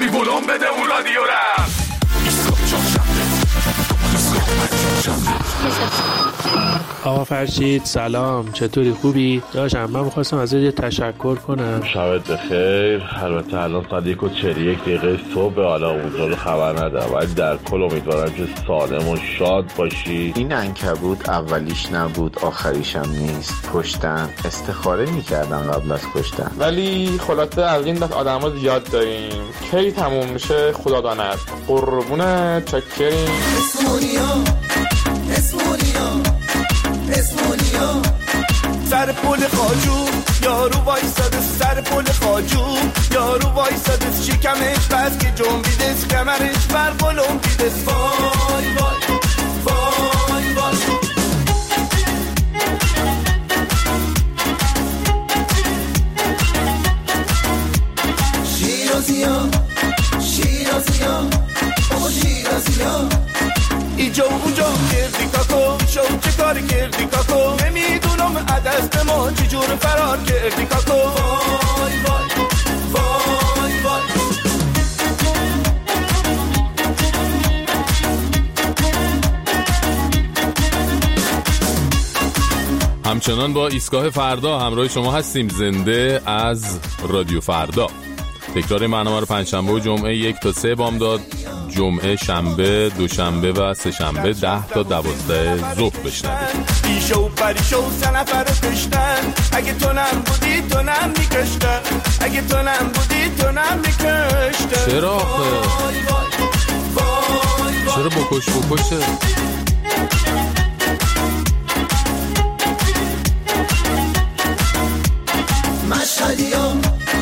کاری ولوم بده اون رادیو رم. آقا فرشید سلام، چطوری؟ خوبی؟ داشتم من می‌خواستم ازت یه تشکر کنم. شبت بخیر. البته الان ساعت 1:41 صبح، حالا اونجا رو خبر ندارم، ولی در کل امیدوارم که سالم و شاد باشی. این عنکبوت اولیش نبود آخریش هم نیست. کشتن استخاره میکردن قبل از کشتن، ولی خلاصه از این دست آدم ها زیاد داریم. کی تموم میشه خدا داند. قربونه چکریم. اسمونیا سر پل خاجو یارو وایساده، سر پل خاجو یارو وایساده، شکمش بس که جنبیده، کمرش بر قلم دیده. وای وای وای وای شیرازیا شیرازیا بابا شیرازیا ایجا اونجا کردی کاکو، شو چه کاری کردی کاکو، نمیدونم عدست ما چجور فرار کردی کاکو. وای وای وای وای همچنان با ایستگاه فردا همراه شما هستیم، زنده از رادیو فردا. تکرار برنامه رو پنجشنبه و جمعه 1 تا 3 بامداد، جمعه، شنبه، دوشنبه و سه شنبه 10 تا 12 ظهر بشنوید. بیشو و پریشو سه نفر کشتن، اگه تو نم بودی تو نم میکشتن، اگه تو نم بودی تو نم میکشتن. چرا آخه؟ چرا بکشه؟ مشهدیام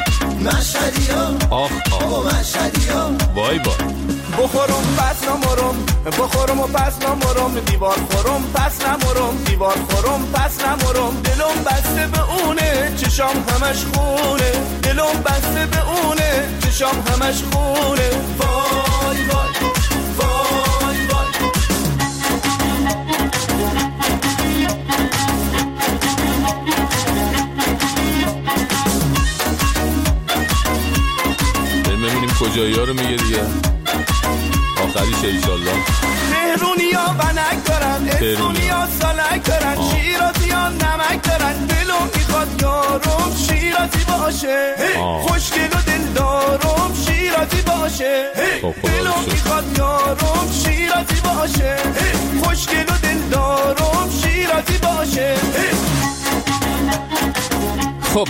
آخ مشهدیام وای وای. بخورم پس نمورم، بخورم و پس نمورم، دیوار خورم پس نمورم، دیوار خورم پس نمورم. دلم بسته به اونه چشام همش خونه، دلم بسته به اونه چشام همش خونه. وای وای وای وای ببینیم کجایی ها رو میگه دیگه، آخریشه ایشالله. مهرونیا بنک دارن، اسونیا سالک دارن، شیرازی ها نمک دارن. دلم میخواد یارم شیرازی باشه، خوشگل و دل دارم شیرازی باشه. دلم میخواد یارم شیرازی باشه، خوشگل و دل دارم شیرازی باشه. خب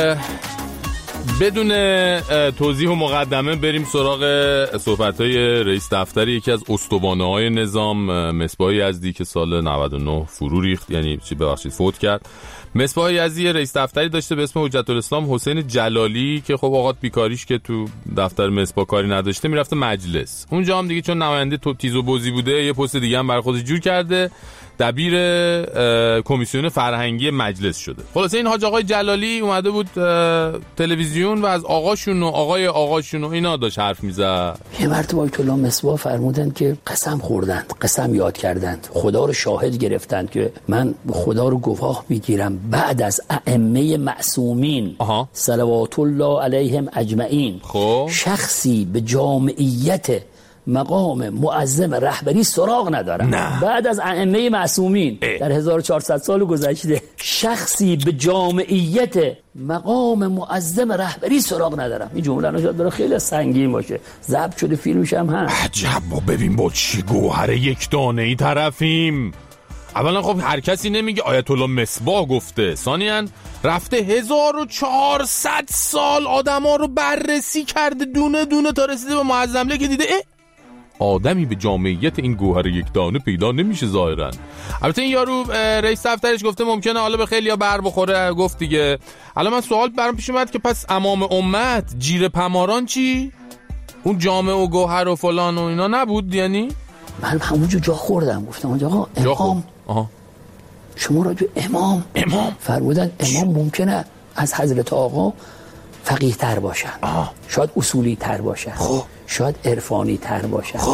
بدون توضیح و مقدمه بریم سراغ صحبت‌های رئیس دفتر یکی از استوانه‌های نظام، مصباح یزدی، که سال 99 فرو ریخت، یعنی فوت کرد. مصباح یزدی رئیس دفتری داشته به اسم حجت الاسلام حسین جلالی که خب اوقات بیکاریش که تو دفتر مصباح کاری نداشته میرفته مجلس. اونجا هم دیگه چون نماینده تو تیز و بزی بوده یه پست دیگه هم برای خودش جور کرده، دبیر کمیسیون فرهنگی مجلس شده. خلاصه این حاج آقای جلالی اومده بود تلویزیون و از آقاشون و آقاشون و اینا داشت حرف میزد. یه مرتبه آیت الله مصباح فرمودن که قسم خوردند، قسم یاد کردند، خدا رو شاهد گرفتند که من خدا رو گواه میگیرم بعد از ائمه معصومین صلوات الله علیهم اجمعین شخصی به جامعیت مقام معظم رهبری سراغ ندارم. بعد از ائمه معصومین در 1400 سال گذشته شخصی به جامعیت مقام معظم رهبری سراغ ندارم. این جمله نشاید برای خیلی سنگین باشه، ضبط شده فیلمش هم هست. عجب، ما ببین با چی گوهر یک دانه‌ای طرفیم. اولا خب هر کسی نمیگه آیت الله مصباح گفته، ثانیاً رفته 1400 سال آدما رو بررسی کرده دونه دونه تا رسیده به معظمله که دیده آدمی به جامعیت این گوهر یک دانه پیدا نمیشه ظاهرا. البته این یارو رئیس دفترش گفته ممکنه حالا به خیلیا بر بخوره، گفت دیگه. الان من سوال برام پیش اومد که پس امام امت جیر پماران چی؟ اون جامعه و گوهر و فلان و اینا نبود؟ یعنی من همونجا جا خوردم، گفتم آقا امام شما راجع امام فرمودن امام ممکنه از حضرت آقا فقیه تر باشن، شاید اصولی تر باشن، شاید عرفانی تر باشن،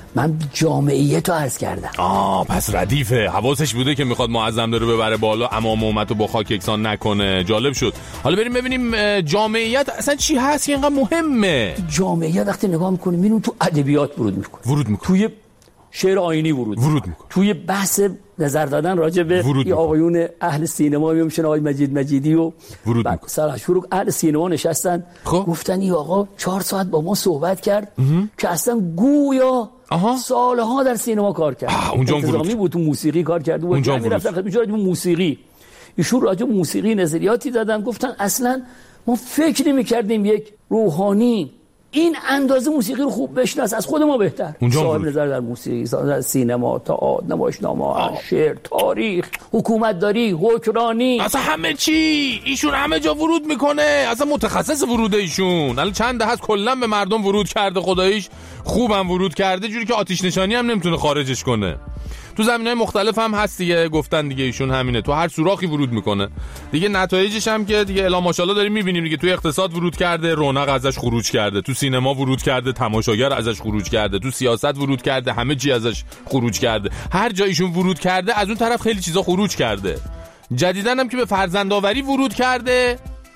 من جامعیت رو عرض کردم. پس ردیفه، حواسش بوده که میخواد معظم رو ببره بالا، امام امت رو با خاک یکسان نکنه. جالب شد. حالا بریم ببینیم جامعیت اصلا چی هست که اینقدر مهمه. جامعیت وقتی نگاه میکنیم میبینیم تو ادبیات ورود میکنه، توی شعر آیینی ورود میکنه، توی بحث نظر دادن راجع به آقایون اهل سینما میشن آقای مجید مجیدی و ورود میکنه. شروع اهل سینما نشستن گفتن این آقا 4 ساعت با ما صحبت کرد که اصلا گویا سالها در سینما کار کرد. انتظامی بود، تو موسیقی کار کرده بود. اونجا میرفتن راجع به موسیقی، ایشون راجع به موسیقی نظریاتی دادن. گفتن اصلا ما فکر نمی‌کردیم یک روحانی این اندازه موسیقی رو خوب بشناسه، از خود ما بهتر. صاحب نظر در موسیقی، در سینما، تئاتر، نمایشنامه، شعر، تاریخ، حکومتداری، حکمرانی، اصلا همه چی ایشون همه جا ورود میکنه. اصلا متخصص ورود ایشون. الان چند دهه کلا به مردم ورود کرده، خداییش خوبم ورود کرده، جوری که آتش نشانی هم نمیتونه خارجش کنه. تو زمینه‌های مختلف هم هست دیگه، گفتن دیگه ایشون همینه، تو هر سوراخی ورود میکنه دیگه. نتایجش هم که دیگه الا ماشاءالله داریم میبینیم دیگه. تو اقتصاد ورود کرده، رونق ازش خروج کرده، تو سینما ورود کرده، تماشاگر ازش خروج کرده، تو سیاست ورود کرده، همه چی ازش خروج کرده. هر جا ایشون ورود کرده از اون طرف خیلی چیزا خروج کرده. جدیدن هم که به فرزندآوری ورود کرده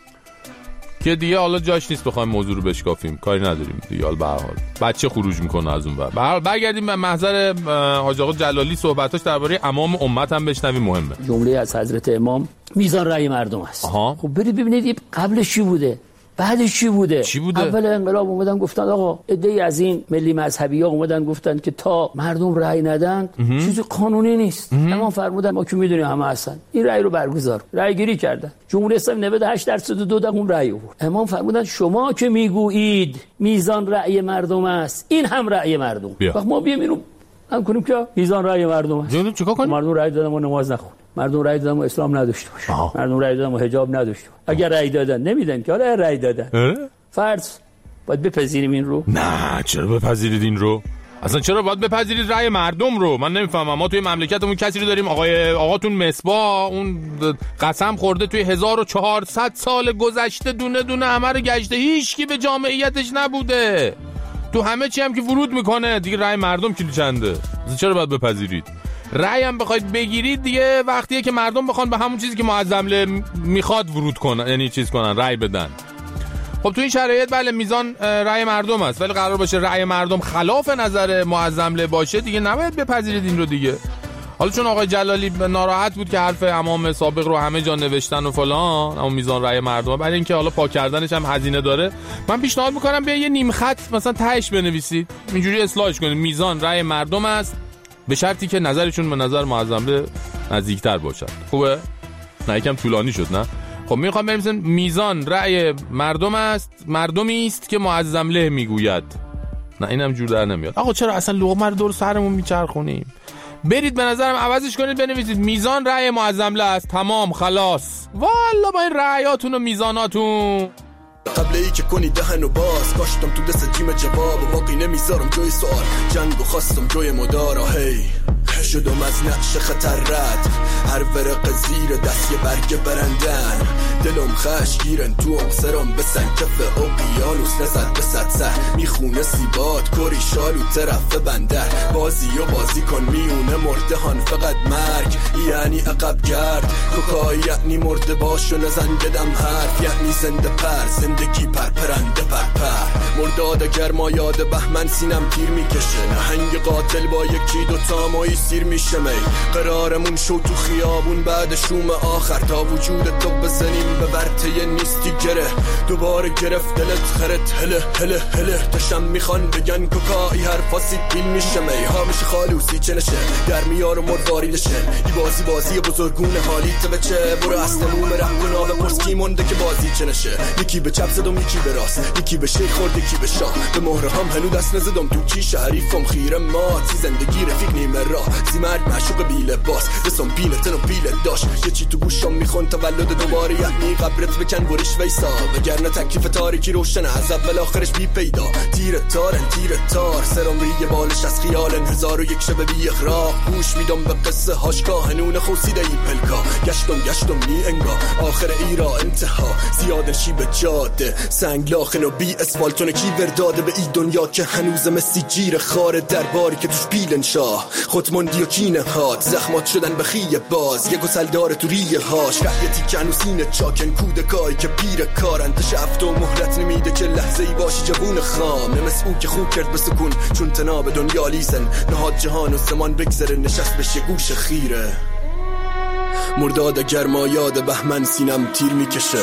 که دیگه حالا جاش نیست بخوایم موضوع رو بشکافیم، کاری نداریم دیگه. حالا به هر حال بچه خروج میکنه از اون ور. به هر حال برگردیم به محضر حاج آقا جلالی، صحبتاش درباره امام امت هم بشنویم، مهمه. جمله از حضرت امام میزان رأی مردم است. خب برید ببینید قبلش چی بوده، بعدش چی بوده. اول انقلاب اومدن گفتن آقا عده‌ای از این ملی مذهبی‌ها اومدن گفتن که تا مردم رأی ندن چیزی قانونی نیست. امام فرمودن ما که میدونیم همه هستن این رأی رو برگزار. رأی گیری کردن، جمهوری اسلامی 98.2% رأی آورد. امام فرمودن شما که میگویید میزان رأی مردم است، این هم رأی مردم. وقت ما بیایم اینو هم کنیم که میزان رأی مردم است. چیکار کنیم؟ مردم رأی دادن و نماز نخونن، مردم رأی دادن و اسلام نداشته باشه، مردم رأی دادن و حجاب نداشته باشه. اگر رأی دادن نمیدن که حالا رأی دادن فرض باید بپذیریم این رو؟ نه چرا بپذیرید این رو؟ اصلا چرا باید بپذیرید رأی مردم رو؟ من نمیفهمم. ما توی مملکتمون کسی رو داریم آقاتون مصباح اون قسم خورده توی 1400 سال گذشته دونه دونه همه رو گشته، هیچ کی به جامعیتش نبوده. تو همه چی هم که ورود میکنه دیگه رأی مردم کیلو چنده؟ چرا باید بپذیرید؟ رأی هم بخواید بگیرید دیگه وقتیه که مردم بخوان به همون چیزی که معظم میخواد ورود کنن، یعنی چیز کنن، رأی بدن. خب تو این شرایط بله میزان رأی مردم است، ولی قرار باشه رأی مردم خلاف نظر معظم باشه دیگه نباید بپذیرید این رو دیگه. حالا چون آقای جلالی ناراحت بود که حرف امام سابق رو همه جا نوشتن و فلان، اما میزان رأی مردم، برای اینکه حالا پاک کردنش هم هزینه داره، من پیشنهاد میکنم بیا یه نیم خط مثلا تهش بنویسید، اینجوری اصلاحش کنید. میزان رأی مردم است به شرطی که نظرشون به نظر معظم نزدیکتر باشد. خوبه؟ نه یکم طولانی شد نه؟ خب میخوام بنویسم میزان رأی مردم است، مردمی است که معظم له میگوید. نه اینم جور در نمیاد. آقا چرا اصلا لقمه رو دور سرمون میچرخونیم؟ برید به نظرم عوضش کنید، بنویسید میزان رأی معظم له است، تمام خلاص. والا با این رأیاتون و میزاناتون قبل ای که کنی دهن و باز کاشتم تو دست جیم جواب و باقی نمیذارم جای سوال، جنگ و خواستم جای مدارا. هی شدم از نقش خطر رد، هر ورق زیر دست یه برگ برندن، دلم خشگیرن تو سرم بسن کف اقیانوس نزد به صد سر، میخونه سیبات کری شالو طرف بندر، بازی و بازی کن میونه مردهان فقط مرگ یعنی عقب گرد، کوکای یعنی مرده باش و نزن بدم حرف یعنی زنده پر، زندگی پر پرنده پر پر، مرداد گرما یاد بهمن سینم تیر میکشه، نهنگ قاتل با یکی دوتا مایی سیر میشه می، قرارمون شو تو خیابون بعد شوم آخر، تا وجود تو بزنیم به ورطه نیستی گره، دوباره گرفت دلت خرت هله هله هله، تشم میخوان بگن کوکایی حرفاسی پیل میشه می، ها میشه خالوسی چه نشه در میار و مرواریدشه، ای بازی بزرگون حالیت بچه، برو اصلمون رفت گناه بپرس کی مونده که بازی چه نشه، یکی به چپ زدم یکی به راست، یکی به شیخ خورد یکی به شاه، به مهره هم هنو دست نزدم تو کی شریفم خیره ماتی، زندگی رفیق نیمه راه روزی مرگ معشوق بیل باس رسون بینتن و بیل داشت یه چی تو گوشم میخون تولد دوباره یعنی قبرت بکن برش ویسا وگرنه تکلیف تاریکی روشن از اول آخرش بی پیدا تیر تار سرم ریه بالش از خیال 1001 شب بی اخراق گوش میدم به قصه هاشکا هنون خوصیده این پلکا گشتم نی انگا آخر ایرا انتها زیاد شیب جاده سنگ لاخن و بی اسفالتون کی ورداده به ای دنیا که هنوز مسی جیر خاره درباری که توش بیلن شاه خودموندی و کینه هات زخمات شدن به خیه باز یه گسل داره تو ریه هاش رحیتی که هنوز اینه چاکن کودکایی که پیر کارن تشفت و مهلت نمیده که لحظه ای باشی جوون خام نمس او که خوب کرد به سکون چون تناب دنیا لیزن نهاد جهان و زمان بگذره نشست بشه گوش خیره مرداد گرما یاد بهمن سینم تیر میکشه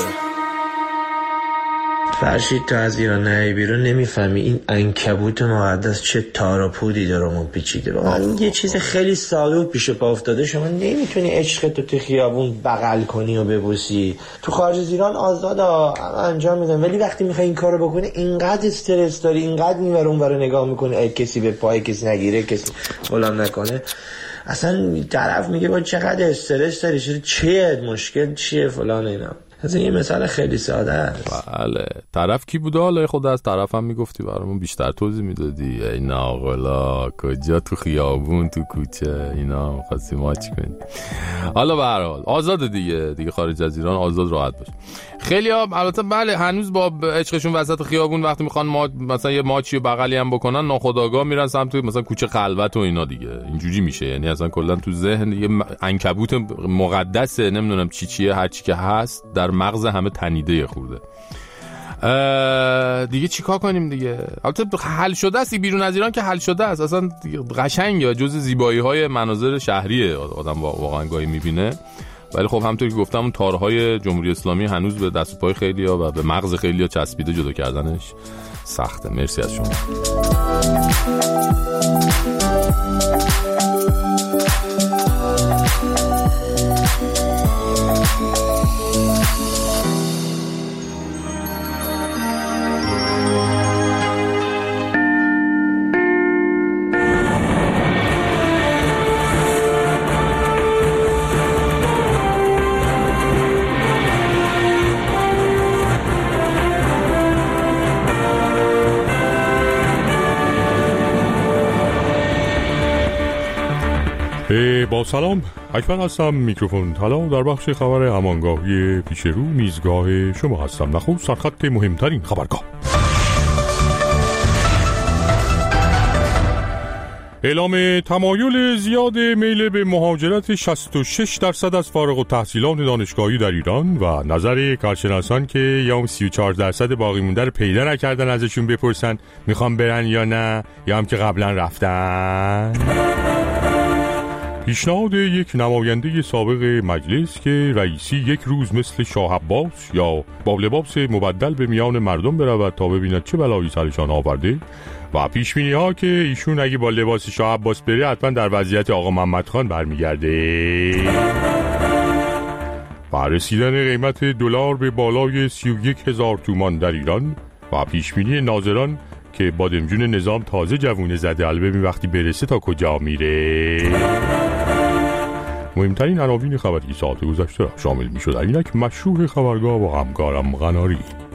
فرشید تو از ایران نهی بیرون نمیفهمی این عنکبوت مقدس چه تار و پودی دارمون پیچیده واقعا یه چیز خیلی ساده و پیش پا افتاده شما نمیتونی عشقتو تو خیابون بغل کنی و ببوسی تو خارج از ایران آزاد انجام میدن ولی وقتی میخوای این کارو بکنی اینقدر استرس داری اینقدر اینور اونور نگاه میکنی کسی به پای کسی نگیره کسی غلام نکنه اصلا طرف میگه با چقدر استرس داری چیه مشکل چیه فلان اینا از این مثال خیلی ساده است. بله طرف کی بوده حالا خود از طرفم میگفتی برامون بیشتر توضیح میدادی ای ناقلا کجا تو خیابون تو کوچه اینا می‌خواستی ماچ کنی حالا به هر حال آزاد دیگه خارج از ایران آزاد راحت باش خیلی ها البته بله هنوز با عشقشون وسط خیابون وقتی میخوان مثلا یه ماچی و بغلی هم بکنن ناخودآگاه میرن سمت مثلا کوچه خلوت و اینا دیگه اینجوری میشه یعنی اصلا کلا تو ذهن یه عنکبوت مقدسه نمیدونم چیه هر چی که هست در مغز همه تنیده خورده دیگه چیکار کنیم دیگه البته حل شده است بیرون از ایران که حل شده است اصلا قشنگه جز زیبایی‌های مناظر شهریه آدم واقعا گاهی میبینه ولی خب همونطوری که گفتم اون تارهای جمهوری اسلامی هنوز به دست و پای خیلی‌ها و به مغز خیلی‌ها چسبیده جدا کردنش سخته مرسی از شما با سلام اکبر هستم میکروفون طلا در بخش خبر همانگاهی پیش رو میزگاه شما هستم نخو سرخط مهمترین خبرگاه اعلام تمایل زیاد میل به مهاجرت 66% از فارغ التحصیلان دانشگاهی در ایران و نظر کارشناسان که یا 34% باقی مونده رو پیدا نکردن ازشون بپرسن میخوام برن یا نه یا هم که قبلا رفتن پیشنهاد یک نماینده سابق مجلس که رئیسی یک روز مثل شاه عباس یا با لباس مبدل به میان مردم برود تا ببیند چه بلایی سرشان آورده و پیشبینی ها که ایشون اگه با لباس شاه عباس بره حتما در وضعیت آقا محمد خان برمیگرده و رسیدن قیمت دلار به بالای 31,000 تومان در ایران و پیشبینی ناظران که بادمجون نظام تازه جوونه زده البته وقتی برسه تا کجا میره مهمترین عناوین خبری ساعت گذشته شامل میشد اینک مشروع خبرگاه و همکارم قناری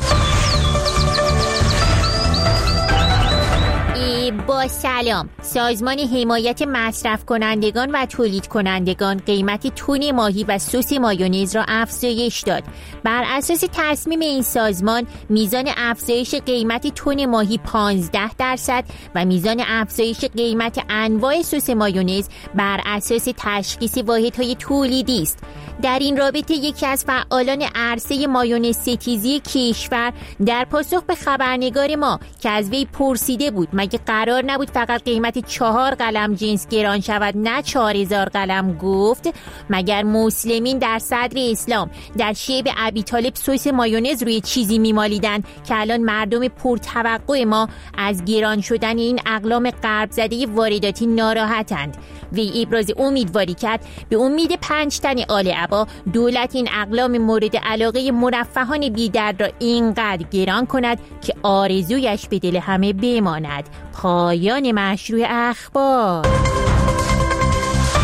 با سلام سازمان حمایت مصرف کنندگان و تولید کنندگان قیمت تون ماهی و سس مایونز را افزایش داد. بر اساس تصمیم این سازمان میزان افزایش قیمت تون ماهی 15% و میزان افزایش قیمت انواع سس مایونز بر اساس تشخیص واحدهای تولیدی است. در این رابطه یکی از فعالان عرصه مایونز ستیزی کشور در پاسخ به خبرنگار ما که از وی پرسیده بود مگه قرار نبود فقط قیمت 4 قلم جنس گران شود نه 4000 قلم گفت مگر مسلمین در صدر اسلام در شیب ابی طالب سس مایونز روی چیزی میمالیدن که الان مردم پرتوقع ما از گران شدن این اقلام غرب زده وارداتی ناراحتند. وی ابراز امیدواری کرد به امید 5 تن آل عبا دولت این اقلام مورد علاقه مرفهان بی‌درد را اینقدر گران کند که آرزویش به دل همه بماند. پایان مشروع اخبار.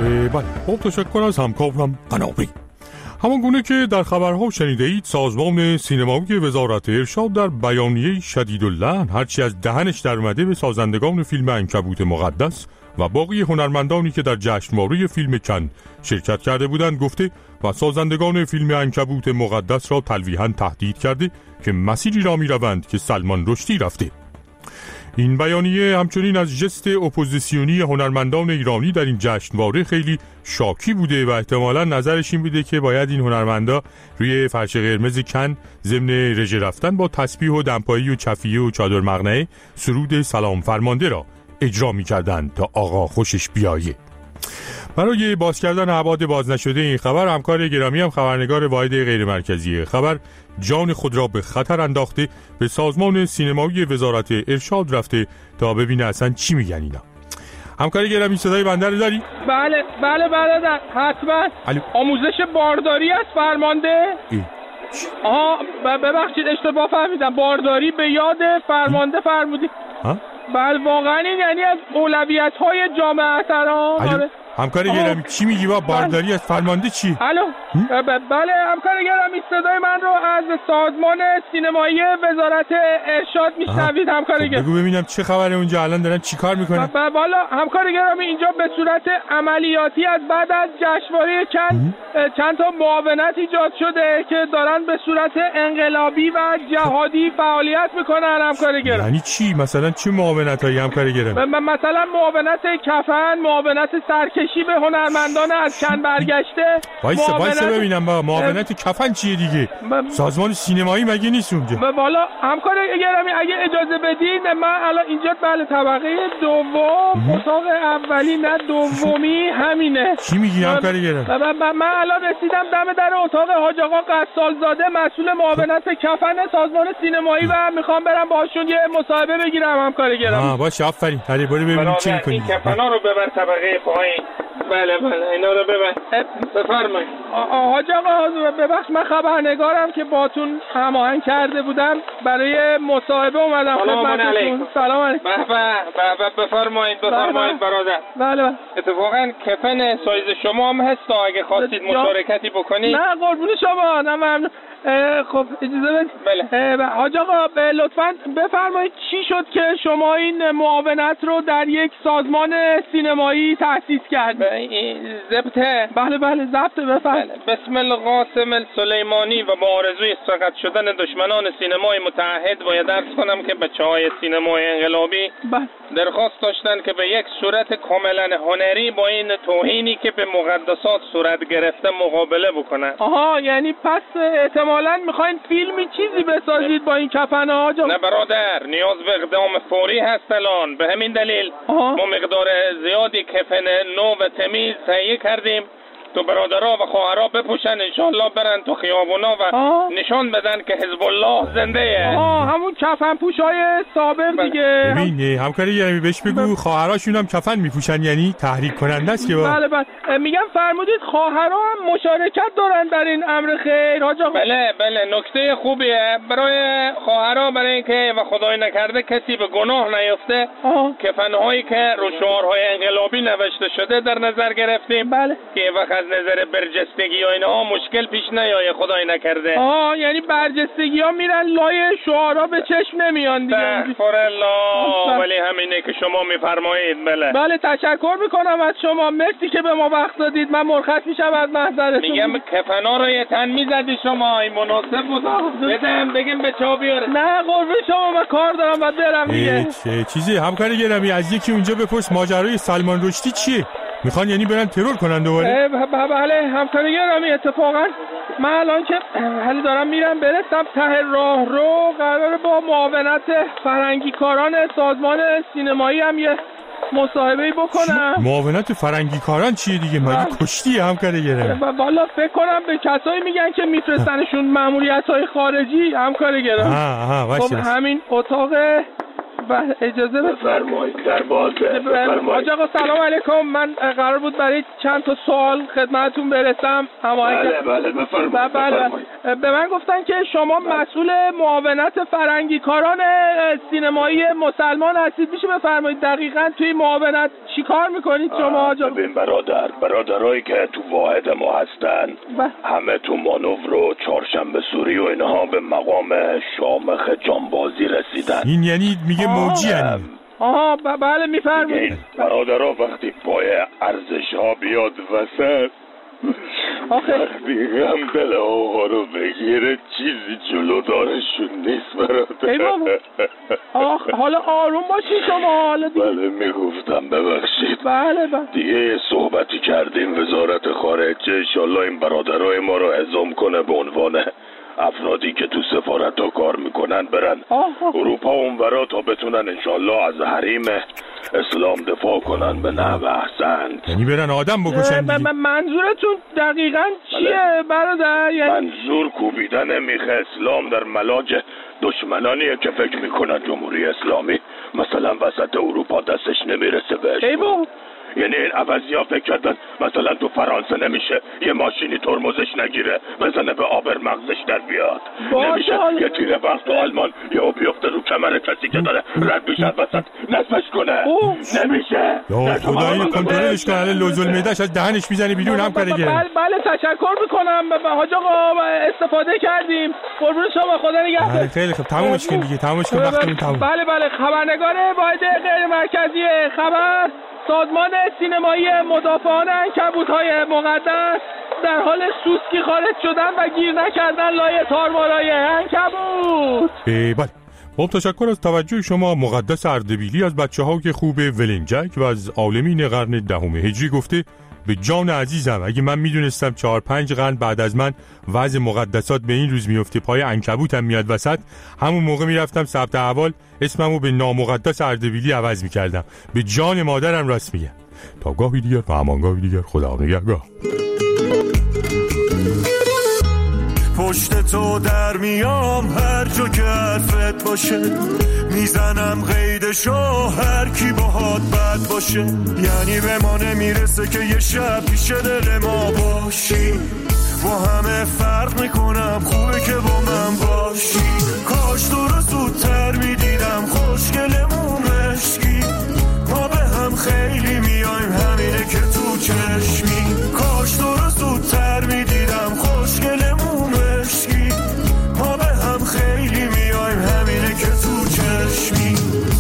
بله، خب تشکر از همکارم قنابی. همان گونه که در خبرها شنیده اید، سازمان سینمایی وزارت ارشاد در بیانیه شدیداللحن هرچی از دهنش در اومده به سازندگان فیلم عنکبوت مقدس و باقی هنرمندانی که در جشنواره فیلم کن شرکت کرده بودند گفته و سازندگان فیلم عنکبوت مقدس را تلویحاً تهدید کرده که مسیری را می‌روند که سلمان رشدی رفته. این بیانیه همچنین از ژست اپوزیسیونی هنرمندان ایرانی در این جشنواره خیلی شاکی بوده و احتمالاً نظرش این بوده که باید این هنرمندا روی فرش قرمز کن ضمن رژه رفتن با تسبیح و دمپایی و چفیه و چادر مقنعه سرود سلام فرمانده را اجرا می‌کردند تا آقا خوشش بیایه. برای باز کردن ابعاد باز نشده این خبر، همکار گرامی هم خبرنگار واحد غیر مرکزی خبر جان خود را به خطر انداخته به سازمان سینمایی وزارت ارشاد رفته تا ببینه اصلا چی میگن اینا. همکار گرامی صدای بنده رو داری؟ بله حتما. آموزش بارداری است فرمانده؟ آها ببخشید اشتباه فهمیدم، بارداری به یاد فرمانده فرمودی. بله واقعا این یعنی از اولویت‌های جامعه احترام. همکار گرامی چی میگی با بارداری از فرمانده چی؟ الو بله همکار گرامی صدای من رو از سازمان سینمایی وزارت ارشاد میشنوید همکار گرامی؟ بگو ببینم چه خبره اونجا، الان دارن چیکار میکنن؟ والا همکار گرامی اینجا به صورت عملیاتی از بعد از جشنواره کن چند تا معاونت ایجاد شده که دارن به صورت انقلابی و جهادی فعالیت میکنن همکار گرامی. یعنی چی؟ مثلا چه معاونتایی همکار گرامی؟ مثلا معاونت کفن، معاونت سرکشی به هنرمندان از کن برگشته. وایسا ببینم با معاونت کفن چیه دیگه؟ سازمان سینمایی مگه نیست اونجا؟ والا همکار گرامی اگه اجازه بدین من الان اینجا بله طبقه دوم اتاق اولی نه دومی همینه. چی میگی همکار گرامی؟ من الان رسیدم دم در اتاق حاج آقا قصالزاده مسئول معاونت کفن سازمان سینمایی و میخوام برم باشون یه مصاحبه بگیرم همکار گرامی. باشه آفرین. هری برو ببینیم چی می‌کنی. این کفنا رو ببر طبقه پایین. بله اینا رو ببر. بفرمایید. حاج آقا ببخش من خبرنگارم که باتون هماهنگ کرده بودم برای مصاحبه اومدم خدمتتون. سلام علیکم. بفرمایید برادر. بله. اتفاقا کفن سایز شما هم هست اگه خواستید مشارکتی بکنید. نه قربون شما نه ممنون. خب اجازه بدید. بله. حاج آقا لطفاً بفرمایید چی شد که شما این معاونت رو در یک سازمان سینمایی تأسیس کردید؟ ضبطه. بله ضبطه بفرمایید. بسم القاسم السلیمانی و با آرزوی سقط شدن دشمنان سینمای متعهد باید عرض کنم که بچه‌های سینمای انقلابی درخواست داشتن که به یک صورت کاملا هنری با این توهینی که به مقدسات صورت گرفته مقابله بکنن. آها یعنی پس احتمالاً میخواین فیلمی چیزی بسازید با این کفن‌ها؟ نه برادر نیاز به اقدام فوری هست الان، به همین دلیل ما مقدار زیادی کفن نو و تمیز تهیه کردیم تو برادرها و خواهرها بپوشن انشالله برن تو خیابونا و نشان بدن که حزب الله زنده. همون کفن پوشای سابق دیگه. ببین همکاری گرامی بهش بگو خواهراشون هم کفن میپوشن، یعنی تحریک کننده است که بله میگم فرمودید خواهرها هم مشارکت دارن در این امر خیر حاج آقا؟ بله نکته خوبیه برای خواهرها، برای اینکه و خدای نکرده کسی به گناه نیفته کفنهایی که رو شعارهای انقلابی نوشته شده در نظر گرفتیم. بله که وقت نظر برجستگی و اینها مشکل پیش نیایه خدای نکرده. یعنی برجستگی ها میرن لای شعارها به چشم نمیان دیگه. استغفر الله. ولی همینه که شما میفرمایید. بله تشکر میکنم از شما، مرسی که به ما وقت دادید، من مرخص میشم از محضرتون. میگم کفنا رو یه تن میزدی شما، این مناسب بود بگم به چا بیاره. نه قربون شما من کار دارم و برم دیگه. چیزی همکاری گرامی از یکی اونجا بپرس ماجرای سلمان رشدی چیه؟ میخوان یعنی برن ترور کنن دوباره؟ بله همکاری گرامی اتفاقا من الان که حالا دارم میرم برسم ته راه رو قراره با معاونت فرنگی کاران سازمان سینمایی هم یه مصاحبه‌ای بکنم. معاونت فرنگی کاران چیه دیگه؟ مگه کشتی همکاری گرامی؟ والا فکر کنم به کسایی میگن که میفرستنشون ماموریت‌های خارجی همکاری گرامی. خب همین اتاق اجازه بفرمایید در بازه. حاج آقا سلام علیکم، من قرار بود برای چند تا سوال خدمتتون برسم. بله بفرمایید. به من گفتن که شما مسئول معاونت فرهنگیکاران سینمایی مسلمان هستید. میشه بفرمایید دقیقاً توی معاونت چی کار میکنید شما آجا؟ ببین برادرایی که تو واحد ما هستن همه تو مانور و چهارشنبه سوری و اینها به مقام شامخ جانبازی رسیدن. این یعنی میگه موجی هستن. آها بله میفرمایید. برادرها وقتی پای ارزش ها بیاد وسط وقتی هم دل آقا رو بگیره چیزی جلو دارشون نیست برادر. حالا آروم باشید شما. حالا بله میگفتم ببخشید. بله دیگه صحبتی کردیم وزارت خارجه انشالله این برادرای ما رو اعزام کنه به عنوان افرادی که تو سفارت ها کار میکنن برن اروپا اونورا تا بتونن انشالله از حریم اسلام دفاع کنن به نحو احسن. یعنی برن آدم بکشن. منظورتون دقیقاً چیه برادر؟ منظور کوبیدن میخ اسلام در ملاج دشمنانیه که فکر میکنن جمهوری اسلامی مثلا وسط اروپا دستش نمیرسه بهش. یعنی این عوضی‌ها فکر کردن مثلا تو فرانسه نمیشه یه ماشینی ترمزش نگیره بزنه به آبر مغزش در بیاد، نمیشه یه تیر برق تو آلمان یهو بیفته رو کمر کسی که داره رد بشه وسط نصفش کنه، نمیشه. یا خدا این کنترلش کنه لوزول میدهش از دهنش میزنه بیرون هم کنه. بله تشکر میکنم حاج آقا استفاده کردیم. قربون شما خدا نگهدار. خیلی خوب تمومش کن دیگه تمومش کن وقتمون تموم. بله خبرنگار واحد غیر مرکزی خبر سازمان سینمایی مدافعان عنکبوت‌های مقدس در حال سوسکی خارج شدن و گیر نکردن لای تارمارای عنکبوت. بله خب تشکر از توجه شما. مقدس اردبیلی از بچه‌ها که خوب ولنجک و از عالمین قرن 10 هجری گفته به جان عزیزم اگه من میدونستم 4-5 قرن بعد از من وضع مقدسات به این روز میفته پای عنکبوتم میاد وسط، همون موقع میرفتم ثبت احوال اسممو به نامقدس اردبیلی عوض میکردم. به جان مادرم راست میگم. تا گاهی دیگر و همانگاهی دیگر خدا نگهدار. پشت تو در میام هر جا که حرفت باشه، میزنم قیدشو هر کی باهات بد باشه. یعنی به ما نمیرسه که یه شب پیش دل ما باشی، با همه فرق میکنم خوبه که با من باشی. کاش تو رو زودتر میدیدم خوشگلمون مشکی، ما به هم خیلی میایم همینه که تو چشمی. کاش تو رو زودتر میدیدم خوشگلمون مشکی، ما به هم خیلی میایم همینه که تو چشمی.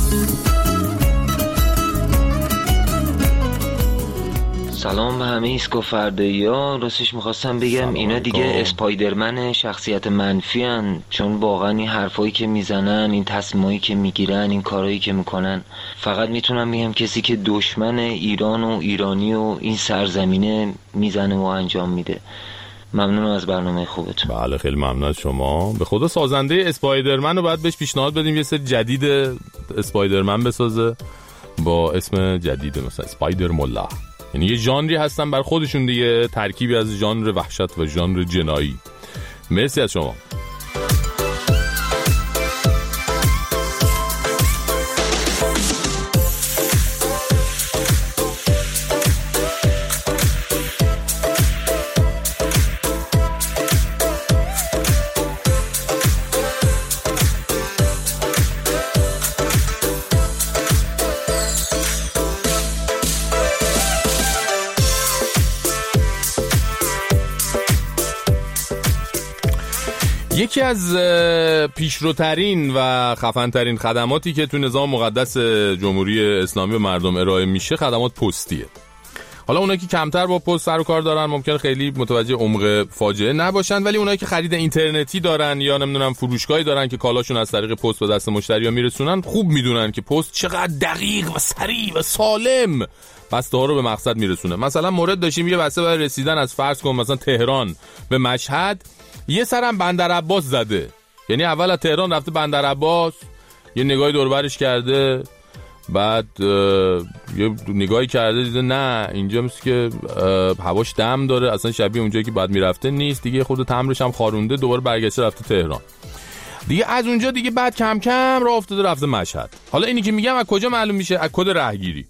سلام به همه اسکوفرده‌ها. راستش میخواستم بگم اینا دیگه اسپایدرمن شخصیت منفی هن، چون واقعا این حرفایی که میزنن، این تصمیمایی که میگیرن، این کارهایی که میکنن، فقط میتونم بگم کسی که دشمن ایران و ایرانی و این سرزمینه میزنه و انجام میده. ممنون از برنامه خوبتون. بله خیلی ممنون از شما. به خدا سازنده اسپایدرمن رو باید بهش پیشنهاد بدیم یه سری جدید اسپایدرمن بسازه با اسم جدید مثلا اسپایدر مولا. یعنی یه ژانری هستن بر خودشون دیگه، ترکیبی از ژانر وحشت و ژانر جنایی. مرسی از شما. یکی از پیشروترین و خفنترین خدماتی که تو نظام مقدس جمهوری اسلامی به مردم ارائه میشه خدمات پستیه. حالا اونایی که کمتر با پست سر و کار دارن ممکنه خیلی متوجه عمق فاجعه نباشن، ولی اونایی که خرید اینترنتی دارن یا نمیدونم فروشگاهی دارن که کالاشون از طریق پست به دست مشتری‌ها میرسونن خوب میدونن که پست چقدر دقیق و سریع و سالم بسته ها رو به مقصد میرسونه. مثلا مورد داشتیم یه بسته برای رسیدن از فرض کن مثلا تهران به مشهد یه سرم بندر عباس زده، یعنی اول از تهران رفته بندر عباس، یه نگاهی دور برش کرده، بعد یه نگاهی کرده دیده نه اینجا مثل که هواش دم داره، اصلا شبیه اونجایی که بعد میرفته نیست دیگه، خود تمرش هم خارونده، دوباره برگشته رفته تهران دیگه. از اونجا دیگه بعد کم کم راه افتاده رفته مشهد. حالا اینی که میگم از کجا معلوم میشه؟ از کد راهگیری.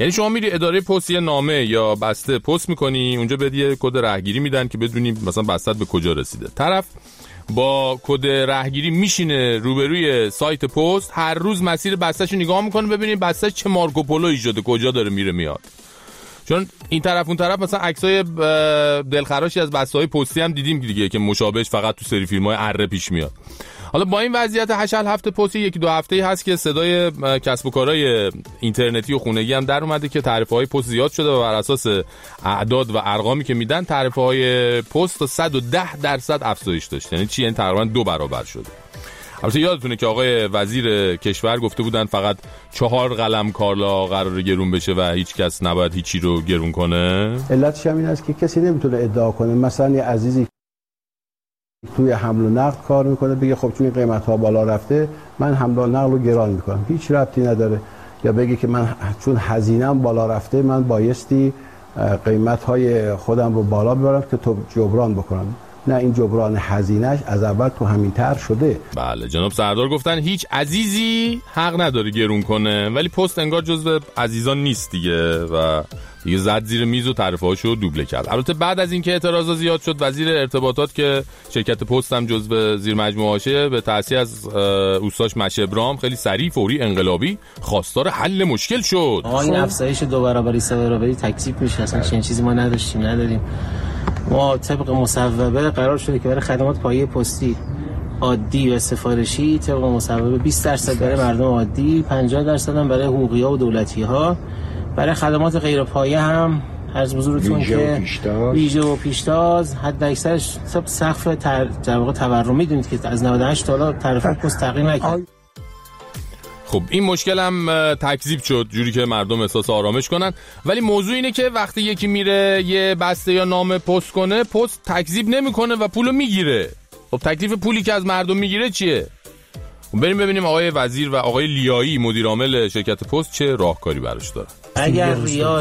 یعنی شما میری اداره پست یه نامه یا بسته پست میکنی، اونجا بهت یه کد راهگیری میدن که بدونی مثلا بستت به کجا رسیده. طرف با کد راهگیری میشینه روبروی سایت پست، هر روز مسیر بسته‌شو نگاه میکنه ببینید بسته‌ش چه مارکوپولویی شده، کجا داره میره میاد. چون این طرف اون طرف مثلا عکسای دلخراشی از بسته‌های پستی هم دیدیم دیگه که مشابهش فقط تو سری فیلم‌های اره پیش میاد. حالا با این وضعیت 8 هفته پستی یکی دو هفته‌ای هست که صدای کسب و کارهای اینترنتی و خونگی هم در اومده که تعرفه‌های پست زیاد شده و بر اساس اعداد و ارقامی که میدن تعرفه‌های پست تا 110% افزایش داشته. یعنی چی؟ یعنی تقریبا 2 برابر شده. البته یادتونه که آقای وزیر کشور گفته بودن فقط 4 قلم کالا قراره گرون بشه و هیچ کس نباید هیچی رو گرون کنه. علتش همین است که کسی نمیتونه ادعا کنه مثلا یه عزیزی توی حمل و نقل کار میکنه بگه خب چون قیمت ها بالا رفته من حمل و نقل رو گران میکنم، هیچ ربطی نداره. یا بگه که من چون هزینه‌ام بالا رفته من بایستی قیمت های خودم رو بالا ببرم که تو جبران بکنم. نه، این جبران هزینه‌اش از اول تو همین طرح شده. بله، جناب سردار گفتن هیچ عزیزی حق نداره گرون کنه، ولی پست انگار جزو عزیزان نیست دیگه و دیگه زد زیر میز و تعرفه‌هاشو دوبله کرد. البته بعد از اینکه اعتراضا زیاد شد، وزیر ارتباطات که شرکت پست هم جزو زیر مجموعه‌اشه به تأسیس از اوستاش مشهبرام خیلی سریع، فوری، انقلابی خواستار حل مشکل شد. این افزایش 2 برابری 3 برابری تکذیب میشه، اصلا چنین چیزی ما نداریم. ما طبق مصوبه قرار شده که برای خدمات پایه پستی عادی و سفارشی طبق مصوبه 20% برای مردم عادی، 50% هم برای حقوقی‌ها و دولتی‌ها. برای خدمات غیر پایه هم عرض حضورتون که ویژه و پیشتاز حد اکثرش سقف در واقع تورم میدونید که از 98 تا حالا تعرفه پست تغییر نکرد. خب این مشکل هم تکذیب شد جوری که مردم احساس آرامش کنن، ولی موضوع اینه که وقتی یکی میره یه بسته یا نامه پست کنه، پست تکذیب نمیکنه و پولو میگیره. خب تکلیف پولی که از مردم میگیره چیه؟ بریم ببینیم آقای وزیر و آقای لیایی مدیر عامل شرکت پست چه راهکاری براش دارن. اگر